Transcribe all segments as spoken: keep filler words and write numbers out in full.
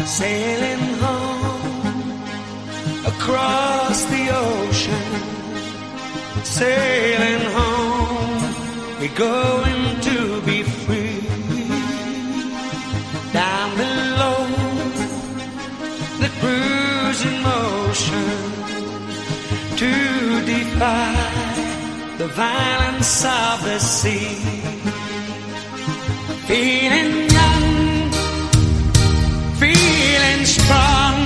sailing home across the ocean, sailing home, we're going to be free. Down below, the cruising motion to defy the violence of the sea. Feeling young, feeling strong,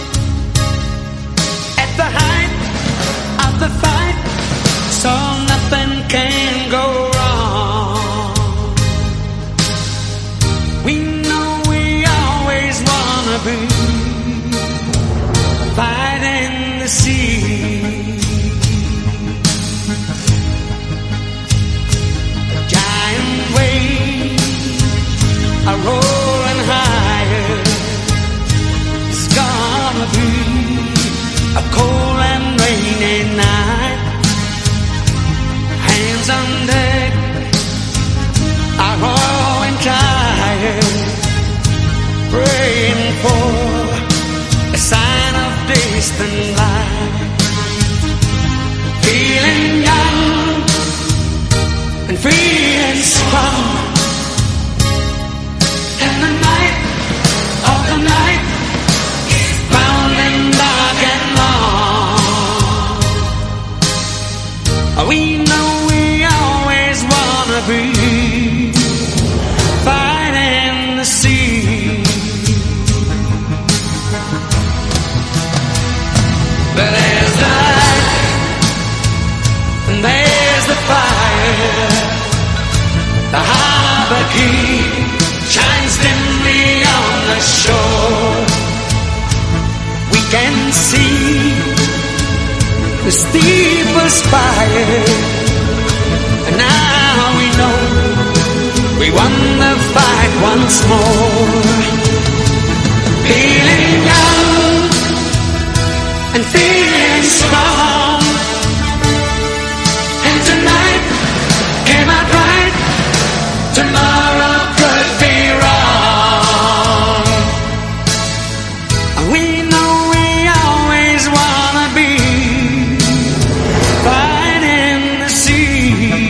at the height of the fight, so nothing can go wrong. We know we always wanna be fighting the sea. A giant wave are rolling higher. It's gonna be a cold and rainy night. Hands on deck are growing tired, praying for a sign of distant light. Feeling young and feeling strong, and the night of the night is bound and dark and long. We know we always wanna be fighting the sea. But there's the light and there's the fire. The harbor key shines dimly on the shore. We can see the steeple spire, and now we know we won the fight once more. Feeling young and feeling strong, and tonight came out right, tomorrow could be wrong. We know we always wanna be fighting the sea.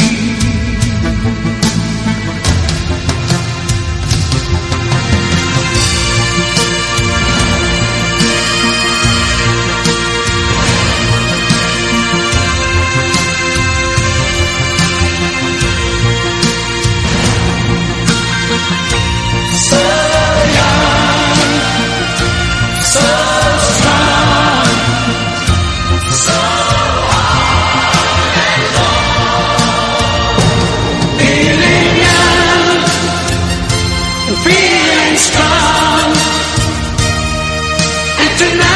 Feeling strong, and tonight